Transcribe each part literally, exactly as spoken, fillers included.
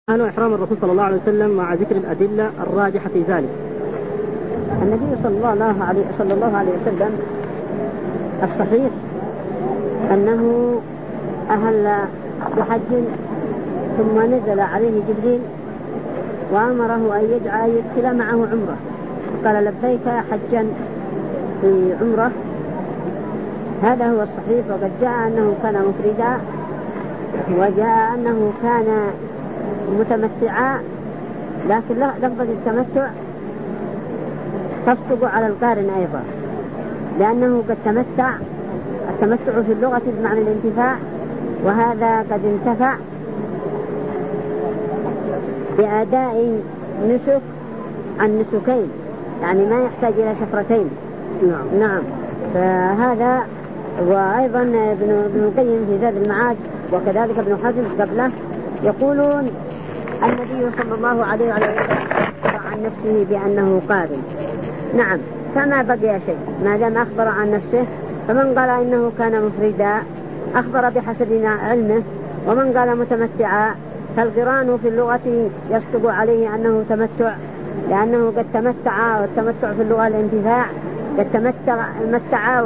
كان إحرام الرسول صلى الله عليه وسلم مع ذكر الأدلة الراجحة في ذلك. النبي صلى الله عليه صلى الله عليه وسلم الصحيح أنه أهل بحج ثم نزل عليه جبريل وأمره أن يدعى يدخل معه عمره، قال لبيك حجا في عمره. هذا هو الصحيح. وقد جاء أنه كان مفردا، وجاء أنه كان متمتعا، لكن لفظة التمتع تصدق على القارن أيضا، لأنه قد تمتع. التمتع في اللغة بمعنى الانتفاع، وهذا قد انتفع بأداء نسك عن نسكين، يعني ما يحتاج إلى شفرتين. نعم. نعم. فهذا وأيضا ابن القيم في زاد المعاد وكذلك ابن حزم قبله يقولون النبي صلى الله عليه وسلم أخبر عن نفسه بأنه قارن. نعم، فما بقي شيء ما دام أخبر عن نفسه. فمن قال إنه كان مفردا أخبر بحسب علمه، ومن قال متمتعا فالقران في اللغة يصدق عليه أنه تمتع، لأنه قد تمتع، والتمتع في اللغة الانتفاع. قد تمتع متع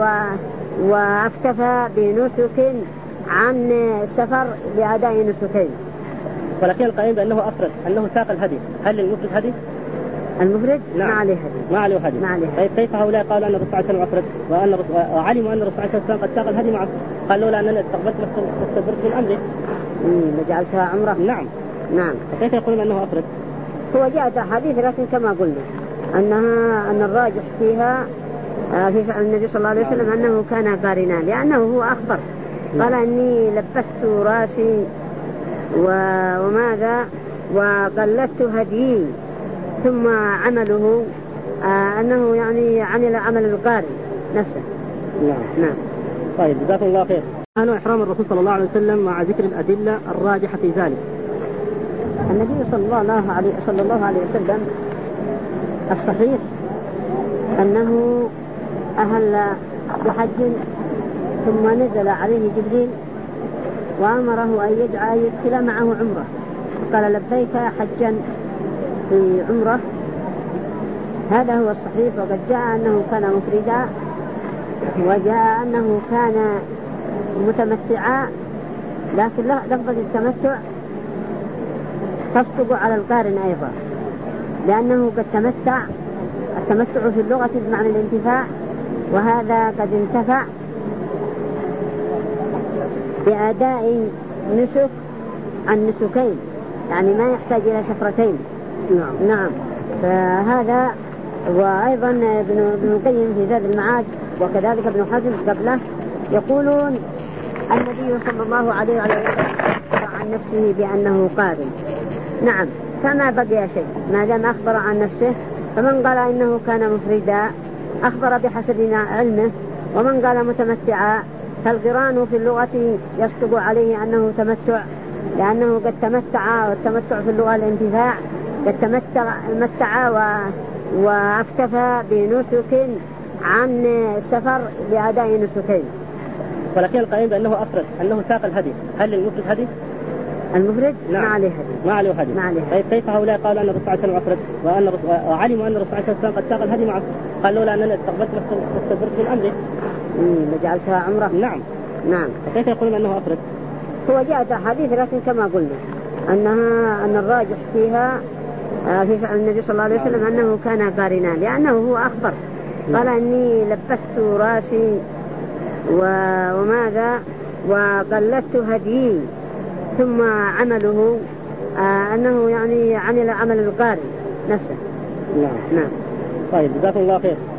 واكتفى بنسك عن السفر بأداء نسكين. ولكن القائل بأنه أفرد، أنه ساق الهدي، هل للمفرد هدي؟ المفرد نعم. ما عليه هدي. ما عليه هدي. ما عليه. طيب كيف هؤلاء قالوا أن الرسول صلى الله عليه وسلم أفرد وأن الرسول وعلموا أن الرسول صلى الله عليه وسلم قد ساق الهدي معه؟ قال لولا أنني استقبلت واستدبرت من أمره لجعلتها عمره. نعم. نعم. كيف يقولون أنه أفرد؟ هو جاءت أحاديث، لكن كما قلنا أنها أن الراجح فيها في فعل النبي صلى الله عليه وسلم أنه كان قارنا، لأنه هو أخبر. قال إني لبست راسي وماذا وقلدت هدي، ثم عمله آه أنه يعني عمل عمل القارئ نفسه. نعم. نعم. طيب جزاكم الله خير. كان إحرام الرسول صلى الله عليه وسلم مع ذكر الأدلة الراجحة في ذلك. النبي صلى الله عليه صلى الله عليه وسلم الصحيح أنه أهل بحج ثم نزل عليه جبريل وأمره أن يدعى يدخل معه عمره، قال لبيك حجا في عمره. هذا هو الصحيح. وقد جاء أنه كان مفردا، وجاء أنه كان متمتعا، لكن لفظة التمتع تصدق على القارن أيضا، لأنه قد تمتع. التمتع في اللغة بمعنى الانتفاع، وهذا قد انتفع بأداء نسك عن نسكين، يعني ما يحتاج إلى شفرتين. نعم. نعم. فهذا وأيضا ابن القيم في زاد المعاد وكذلك ابن حزم قبله يقولون النبي صلى الله عليه وسلم أخبر عن نفسه بأنه قارن. نعم، فما بقي شيء ما دام أخبر عن نفسه. فمن قال إنه كان مفردا أخبر بحسب علمه، ومن قال متمتعا فالقران في اللغة يصدق عليه أنه تمتع، لأنه قد تمتع. والتمتع في اللغة الانتفاع. قد تمتع متع واكتفى بنسك عن السفر بأداء نسكين. ولكن القائل بأنه أفرد، أنه ساق الهدي، هل للمفرد هدي؟ المفرد نعم. ما عليه هدي. ما عليه هدي. ما عليه. طيب كيف هؤلاء قالوا أن الرسول صلى الله عليه وسلم أفرد وأن وعلموا أن الرسول صلى الله عليه وسلم قد ساق الهدي معه؟ قال لولا أنني استقبلت واستدبرت من أمره لجعلتها عمره. نعم. نعم. كيف يقولون أنه أفرد؟ هو جاءت أحاديث، لكن كما قلنا أنها أن الراجح فيها في فعل النبي صلى الله عليه وسلم أنه كان قارنا، لأنه هو أخبر. قال إني لبست راسي وماذا وقلدت هدي، ثم عمله آه أنه يعني عمل عمل القارئ نفسه. نعم. نعم. طيب جزاكم الله خير.